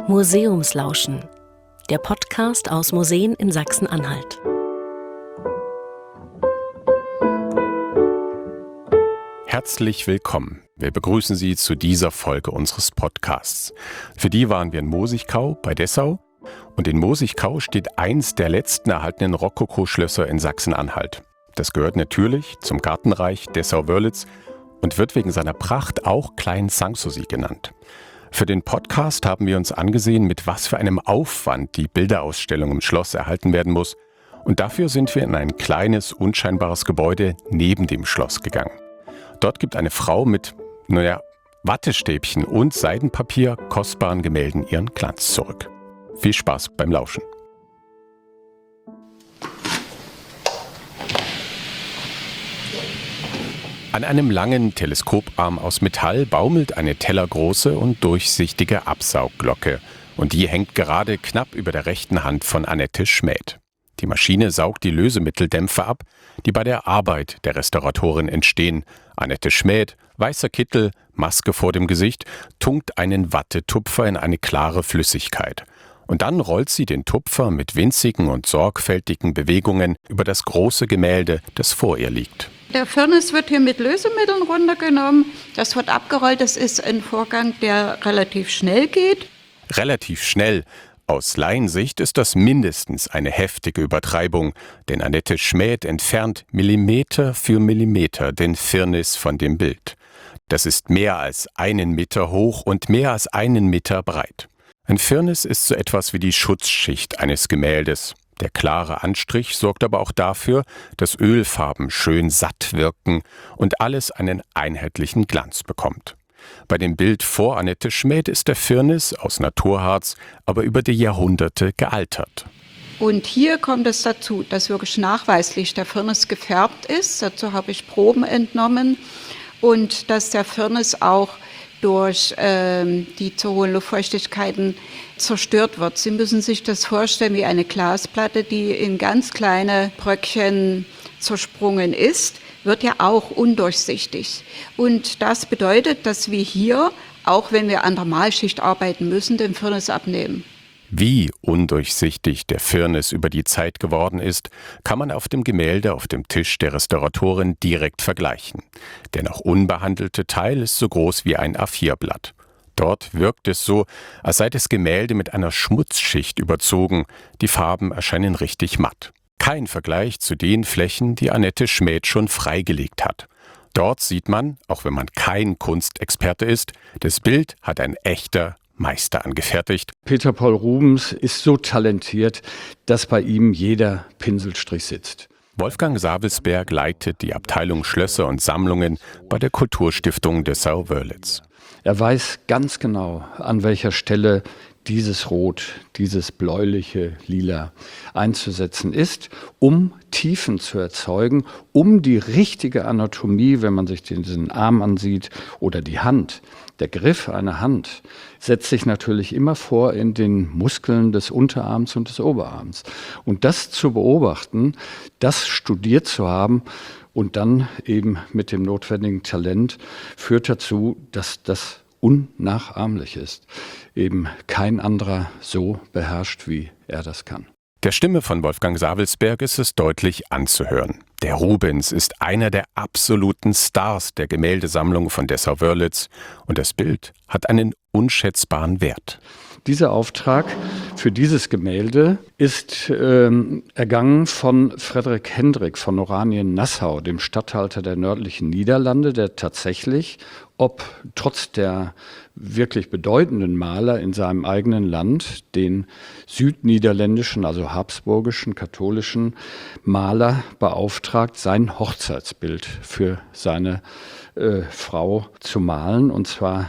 Museumslauschen, der Podcast aus Museen in Sachsen-Anhalt. Herzlich willkommen. Wir begrüßen Sie zu dieser Folge unseres Podcasts. Für die waren wir in Mosigkau bei Dessau. Und in Mosigkau steht eins der letzten erhaltenen Rokoko-Schlösser in Sachsen-Anhalt. Das gehört natürlich zum Gartenreich Dessau-Wörlitz und wird wegen seiner Pracht auch Klein Sanssouci genannt. Für den Podcast haben wir uns angesehen, mit was für einem Aufwand die Bilderausstellung im Schloss erhalten werden muss. Und dafür sind wir in ein kleines, unscheinbares Gebäude neben dem Schloss gegangen. Dort gibt eine Frau mit, Wattestäbchen und Seidenpapier kostbaren Gemälden ihren Glanz zurück. Viel Spaß beim Lauschen. An einem langen Teleskoparm aus Metall baumelt eine tellergroße und durchsichtige Absaugglocke. Und die hängt gerade knapp über der rechten Hand von Annette Schmädt. Die Maschine saugt die Lösemitteldämpfe ab, die bei der Arbeit der Restauratorin entstehen. Annette Schmädt, weißer Kittel, Maske vor dem Gesicht, tunkt einen Wattetupfer in eine klare Flüssigkeit. Und dann rollt sie den Tupfer mit winzigen und sorgfältigen Bewegungen über das große Gemälde, das vor ihr liegt. Der Firnis wird hier mit Lösemitteln runtergenommen. Das wird abgerollt. Das ist ein Vorgang, der relativ schnell geht. Relativ schnell. Aus Laiensicht ist das mindestens eine heftige Übertreibung, denn Annette Schmädt entfernt Millimeter für Millimeter den Firnis von dem Bild. Das ist mehr als 1 Meter hoch und mehr als 1 Meter breit. Ein Firnis ist so etwas wie die Schutzschicht eines Gemäldes. Der klare Anstrich sorgt aber auch dafür, dass Ölfarben schön satt wirken und alles einen einheitlichen Glanz bekommt. Bei dem Bild vor Annette Schmädt ist der Firnis aus Naturharz aber über die Jahrhunderte gealtert. Und hier kommt es dazu, dass wirklich nachweislich der Firnis gefärbt ist. Dazu habe ich Proben entnommen. Und dass der Firnis auch durch die zu hohen Luftfeuchtigkeiten zerstört wird. Sie müssen sich das vorstellen wie eine Glasplatte, die in ganz kleine Bröckchen zersprungen ist, wird ja auch undurchsichtig. Und das bedeutet, dass wir hier, auch wenn wir an der Malschicht arbeiten müssen, den Firnis abnehmen. Wie undurchsichtig der Firnis über die Zeit geworden ist, kann man auf dem Gemälde auf dem Tisch der Restauratorin direkt vergleichen. Der noch unbehandelte Teil ist so groß wie ein A4-Blatt. Dort wirkt es so, als sei das Gemälde mit einer Schmutzschicht überzogen. Die Farben erscheinen richtig matt. Kein Vergleich zu den Flächen, die Annette Schmädt schon freigelegt hat. Dort sieht man, auch wenn man kein Kunstexperte ist, das Bild hat ein echter Meister angefertigt. Peter Paul Rubens ist so talentiert, dass bei ihm jeder Pinselstrich sitzt. Wolfgang Savelsberg leitet die Abteilung Schlösser und Sammlungen bei der Kulturstiftung Dessau-Wörlitz. Er weiß ganz genau, an welcher Stelle dieses Rot, dieses bläuliche Lila einzusetzen ist, um Tiefen zu erzeugen, um die richtige Anatomie, wenn man sich diesen Arm ansieht oder die Hand. Der Griff einer Hand setzt sich natürlich immer vor in den Muskeln des Unterarms und des Oberarms. Und das zu beobachten, das studiert zu haben und dann eben mit dem notwendigen Talent führt dazu, dass das unnachahmlich ist. Eben kein anderer so beherrscht, wie er das kann. Der Stimme von Wolfgang Savelsberg ist es deutlich anzuhören. Der Rubens ist einer der absoluten Stars der Gemäldesammlung von Dessau-Wörlitz und das Bild hat einen unschätzbaren Wert. Dieser Auftrag für dieses Gemälde ist ergangen von Frederik Hendrik von Oranien-Nassau, dem Statthalter der nördlichen Niederlande, der tatsächlich, trotz der wirklich bedeutenden Maler in seinem eigenen Land, den südniederländischen, also habsburgischen, katholischen Maler beauftragt, sein Hochzeitsbild für seine Frau zu malen. Und zwar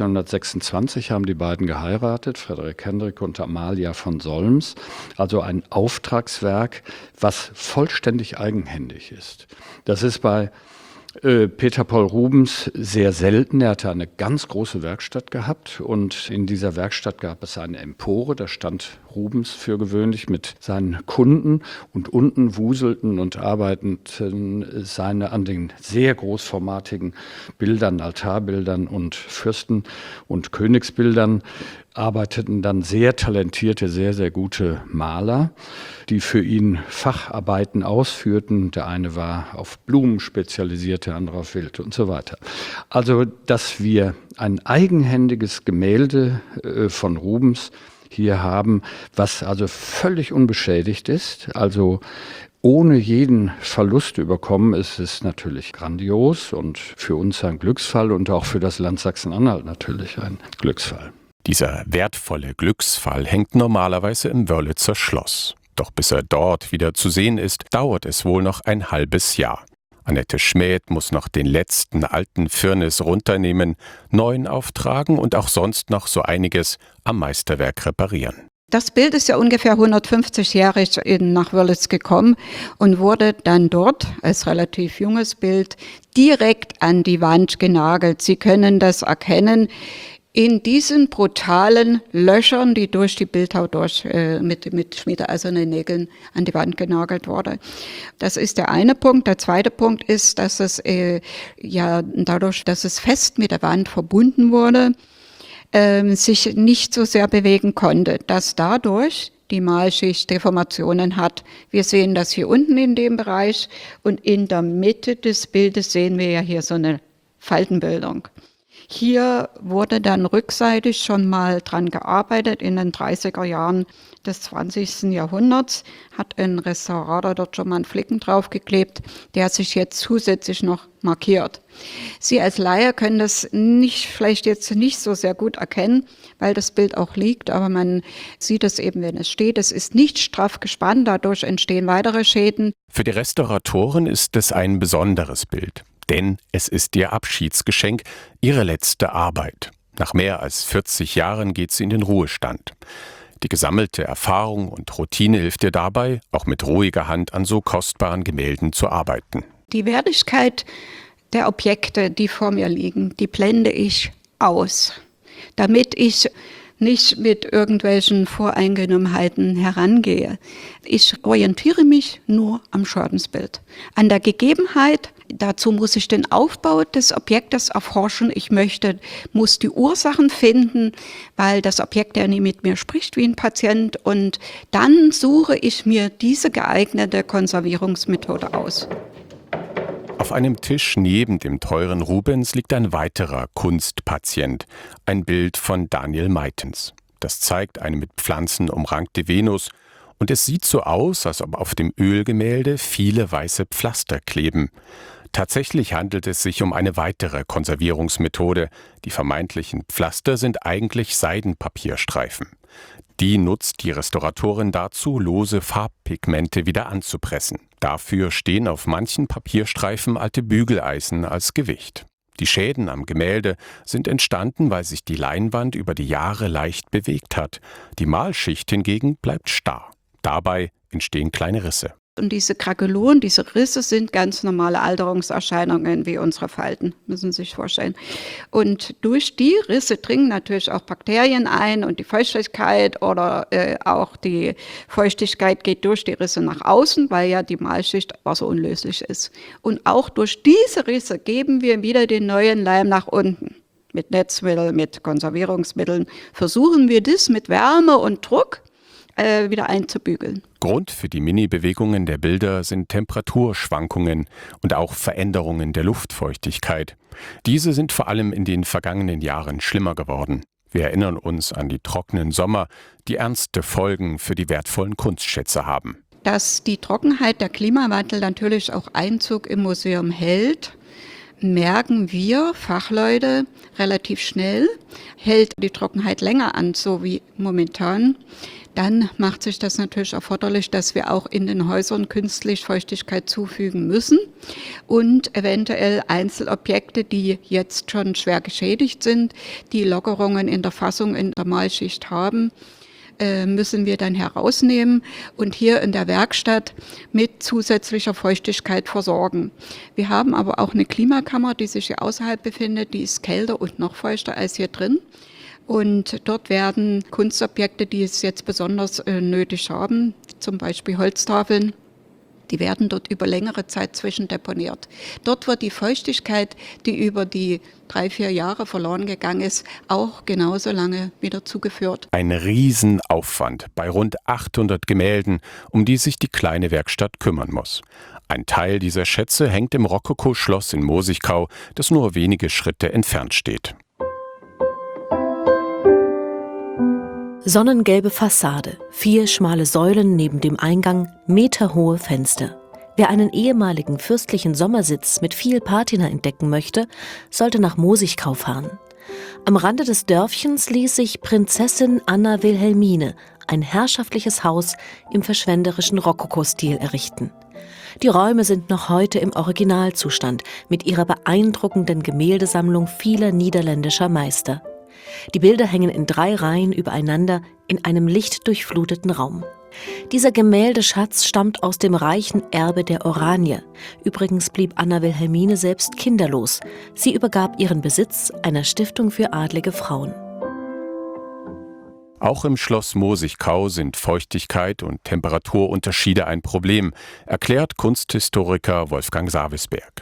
1626 haben die beiden geheiratet, Frederik Hendrik und Amalia von Solms. Also ein Auftragswerk, was vollständig eigenhändig ist. Das ist bei Peter Paul Rubens sehr selten. Er hatte eine ganz große Werkstatt gehabt und in dieser Werkstatt gab es eine Empore, da stand Rubens für gewöhnlich mit seinen Kunden und unten wuselten und arbeiteten seine an den sehr großformatigen Bildern, Altarbildern und Fürsten- und Königsbildern arbeiteten dann sehr talentierte, sehr, sehr gute Maler, die für ihn Facharbeiten ausführten. Der eine war auf Blumen spezialisiert, der andere auf Wild und so weiter. Also, dass wir ein eigenhändiges Gemälde von Rubens hier haben, was also völlig unbeschädigt ist, also ohne jeden Verlust überkommen, ist es natürlich grandios und für uns ein Glücksfall und auch für das Land Sachsen-Anhalt natürlich ein Glücksfall. Dieser wertvolle Glücksfall hängt normalerweise im Wörlitzer Schloss. Doch bis er dort wieder zu sehen ist, dauert es wohl noch ein halbes Jahr. Annette Schmädt muss noch den letzten alten Firnis runternehmen, neuen auftragen und auch sonst noch so einiges am Meisterwerk reparieren. Das Bild ist ja ungefähr 150-jährig nach Wörlitz gekommen und wurde dann dort als relativ junges Bild direkt an die Wand genagelt. Sie können das erkennen in diesen brutalen Löchern, die durch die Bildhauer mit schmiedeeisernen Nägeln an die Wand genagelt wurde. Das ist der eine Punkt. Der zweite Punkt ist, dass es dadurch, dass es fest mit der Wand verbunden wurde, sich nicht so sehr bewegen konnte, dass dadurch die Malschicht Deformationen hat. Wir sehen das hier unten in dem Bereich und in der Mitte des Bildes sehen wir ja hier so eine Faltenbildung. Hier wurde dann rückseitig schon mal dran gearbeitet. In den 30er Jahren des 20. Jahrhunderts hat ein Restaurator dort schon mal einen Flicken draufgeklebt, der sich jetzt zusätzlich noch markiert. Sie als Laie können das vielleicht jetzt nicht so sehr gut erkennen, weil das Bild auch liegt, aber man sieht es eben, wenn es steht. Es ist nicht straff gespannt, dadurch entstehen weitere Schäden. Für die Restauratoren ist es ein besonderes Bild. Denn es ist ihr Abschiedsgeschenk, ihre letzte Arbeit. Nach mehr als 40 Jahren geht sie in den Ruhestand. Die gesammelte Erfahrung und Routine hilft ihr dabei, auch mit ruhiger Hand an so kostbaren Gemälden zu arbeiten. Die Wertigkeit der Objekte, die vor mir liegen, die blende ich aus, damit ich nicht mit irgendwelchen Voreingenommenheiten herangehe. Ich orientiere mich nur am Schadensbild, an der Gegebenheit. Dazu muss ich den Aufbau des Objektes erforschen. Ich muss die Ursachen finden, weil das Objekt ja nie mit mir spricht wie ein Patient. Und dann suche ich mir diese geeignete Konservierungsmethode aus. Auf einem Tisch neben dem teuren Rubens liegt ein weiterer Kunstpatient, ein Bild von Daniel Meitens. Das zeigt eine mit Pflanzen umrankte Venus und es sieht so aus, als ob auf dem Ölgemälde viele weiße Pflaster kleben. Tatsächlich handelt es sich um eine weitere Konservierungsmethode. Die vermeintlichen Pflaster sind eigentlich Seidenpapierstreifen. Die nutzt die Restauratorin dazu, lose Farbpigmente wieder anzupressen. Dafür stehen auf manchen Papierstreifen alte Bügeleisen als Gewicht. Die Schäden am Gemälde sind entstanden, weil sich die Leinwand über die Jahre leicht bewegt hat. Die Malschicht hingegen bleibt starr. Dabei entstehen kleine Risse. Und diese Krakeluren, diese Risse sind ganz normale Alterungserscheinungen wie unsere Falten, müssen Sie sich vorstellen. Und durch die Risse dringen natürlich auch Bakterien ein und die Feuchtigkeit oder auch die Feuchtigkeit geht durch die Risse nach außen, weil ja die Malschicht wasserunlöslich ist. Und auch durch diese Risse geben wir wieder den neuen Leim nach unten. Mit Netzmitteln, mit Konservierungsmitteln versuchen wir das mit Wärme und Druck wieder einzubügeln. Grund für die Mini-Bewegungen der Bilder sind Temperaturschwankungen und auch Veränderungen der Luftfeuchtigkeit. Diese sind vor allem in den vergangenen Jahren schlimmer geworden. Wir erinnern uns an die trockenen Sommer, die ernste Folgen für die wertvollen Kunstschätze haben. Dass die Trockenheit, der Klimawandel natürlich auch Einzug im Museum hält, merken wir Fachleute relativ schnell. Hält die Trockenheit länger an, so wie momentan, dann macht sich das natürlich erforderlich, dass wir auch in den Häusern künstlich Feuchtigkeit zufügen müssen und eventuell Einzelobjekte, die jetzt schon schwer geschädigt sind, die Lockerungen in der Fassung in der Malschicht haben, müssen wir dann herausnehmen und hier in der Werkstatt mit zusätzlicher Feuchtigkeit versorgen. Wir haben aber auch eine Klimakammer, die sich hier außerhalb befindet, die ist kälter und noch feuchter als hier drin. Und dort werden Kunstobjekte, die es jetzt besonders nötig haben, zum Beispiel Holztafeln, Die werden dort über längere Zeit zwischendeponiert. Dort wird die Feuchtigkeit, die über die 3-4 Jahre verloren gegangen ist, auch genauso lange wieder zugeführt. Ein Riesenaufwand bei rund 800 Gemälden, um die sich die kleine Werkstatt kümmern muss. Ein Teil dieser Schätze hängt im Rokoko-Schloss in Mosigkau, das nur wenige Schritte entfernt steht. Sonnengelbe Fassade, 4 schmale Säulen neben dem Eingang, meterhohe Fenster. Wer einen ehemaligen fürstlichen Sommersitz mit viel Patina entdecken möchte, sollte nach Mosigkau fahren. Am Rande des Dörfchens ließ sich Prinzessin Anna Wilhelmine, ein herrschaftliches Haus im verschwenderischen Rokoko-Stil, errichten. Die Räume sind noch heute im Originalzustand mit ihrer beeindruckenden Gemäldesammlung vieler niederländischer Meister. Die Bilder hängen in 3 Reihen übereinander in einem lichtdurchfluteten Raum. Dieser Gemäldeschatz stammt aus dem reichen Erbe der Oranje. Übrigens blieb Anna Wilhelmine selbst kinderlos. Sie übergab ihren Besitz einer Stiftung für adlige Frauen. Auch im Schloss Mosigkau sind Feuchtigkeit und Temperaturunterschiede ein Problem, erklärt Kunsthistoriker Wolfgang Savisberg.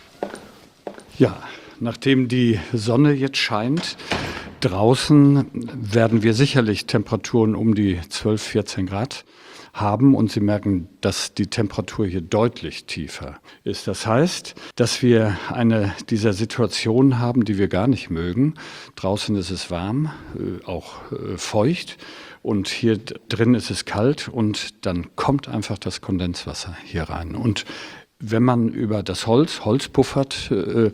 Ja, nachdem die Sonne jetzt scheint, draußen werden wir sicherlich Temperaturen um die 12, 14 Grad haben und Sie merken, dass die Temperatur hier deutlich tiefer ist. Das heißt, dass wir eine dieser Situationen haben, die wir gar nicht mögen. Draußen ist es warm, auch feucht und hier drin ist es kalt und dann kommt einfach das Kondenswasser hier rein. Und wenn man über das Holz puffert,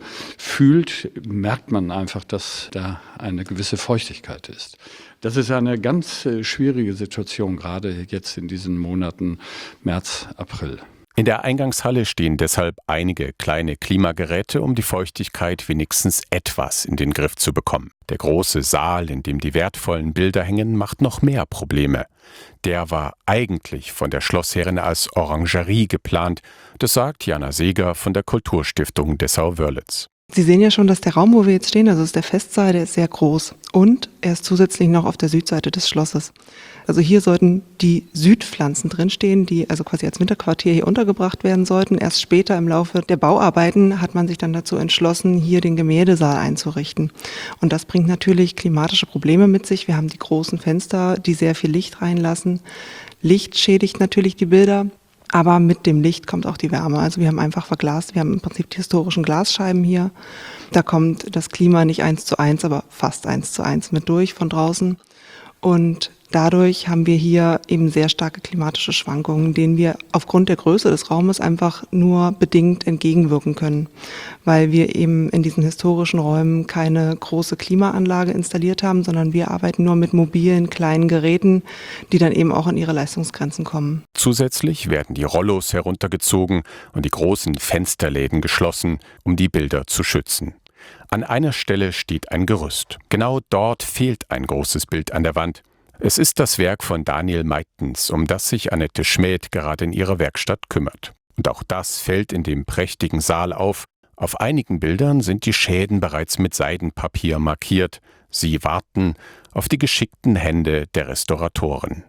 fühlt, merkt man einfach, dass da eine gewisse Feuchtigkeit ist. Das ist eine ganz schwierige Situation, gerade jetzt in diesen Monaten März, April. In der Eingangshalle stehen deshalb einige kleine Klimageräte, um die Feuchtigkeit wenigstens etwas in den Griff zu bekommen. Der große Saal, in dem die wertvollen Bilder hängen, macht noch mehr Probleme. Der war eigentlich von der Schlossherrin als Orangerie geplant. Das sagt Jana Seeger von der Kulturstiftung Dessau-Wörlitz. Sie sehen ja schon, dass der Raum, wo wir jetzt stehen, also ist der Festsaal, der ist sehr groß. Und er ist zusätzlich noch auf der Südseite des Schlosses. Also hier sollten die Südpflanzen drinstehen, die also quasi als Winterquartier hier untergebracht werden sollten. Erst später im Laufe der Bauarbeiten hat man sich dann dazu entschlossen, hier den Gemäldesaal einzurichten. Und das bringt natürlich klimatische Probleme mit sich. Wir haben die großen Fenster, die sehr viel Licht reinlassen. Licht schädigt natürlich die Bilder. Aber mit dem Licht kommt auch die Wärme. Also wir haben einfach verglast, wir haben im Prinzip die historischen Glasscheiben hier. Da kommt das Klima nicht 1:1, aber fast 1:1 mit durch von draußen. Und dadurch haben wir hier eben sehr starke klimatische Schwankungen, denen wir aufgrund der Größe des Raumes einfach nur bedingt entgegenwirken können, weil wir eben in diesen historischen Räumen keine große Klimaanlage installiert haben, sondern wir arbeiten nur mit mobilen kleinen Geräten, die dann eben auch an ihre Leistungsgrenzen kommen. Zusätzlich werden die Rollos heruntergezogen und die großen Fensterläden geschlossen, um die Bilder zu schützen. An einer Stelle steht ein Gerüst. Genau dort fehlt ein großes Bild an der Wand. Es ist das Werk von Daniel Meitens, um das sich Annette Schmädt gerade in ihrer Werkstatt kümmert. Und auch das fällt in dem prächtigen Saal auf. Auf einigen Bildern sind die Schäden bereits mit Seidenpapier markiert. Sie warten auf die geschickten Hände der Restauratoren.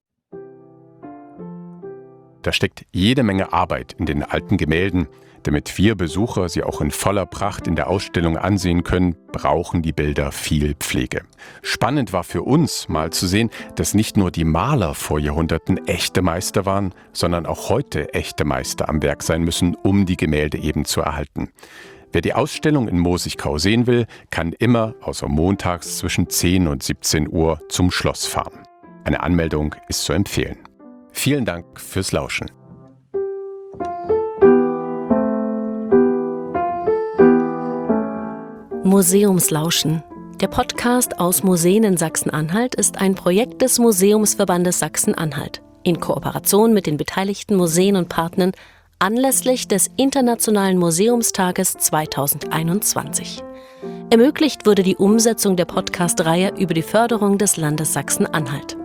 Da steckt jede Menge Arbeit in den alten Gemälden. Damit wir Besucher sie auch in voller Pracht in der Ausstellung ansehen können, brauchen die Bilder viel Pflege. Spannend war für uns, mal zu sehen, dass nicht nur die Maler vor Jahrhunderten echte Meister waren, sondern auch heute echte Meister am Werk sein müssen, um die Gemälde eben zu erhalten. Wer die Ausstellung in Mosigkau sehen will, kann immer außer montags zwischen 10 und 17 Uhr zum Schloss fahren. Eine Anmeldung ist zu empfehlen. Vielen Dank fürs Lauschen. Museumslauschen. Der Podcast aus Museen in Sachsen-Anhalt ist ein Projekt des Museumsverbandes Sachsen-Anhalt in Kooperation mit den beteiligten Museen und Partnern anlässlich des Internationalen Museumstages 2021. Ermöglicht wurde die Umsetzung der Podcast-Reihe über die Förderung des Landes Sachsen-Anhalt.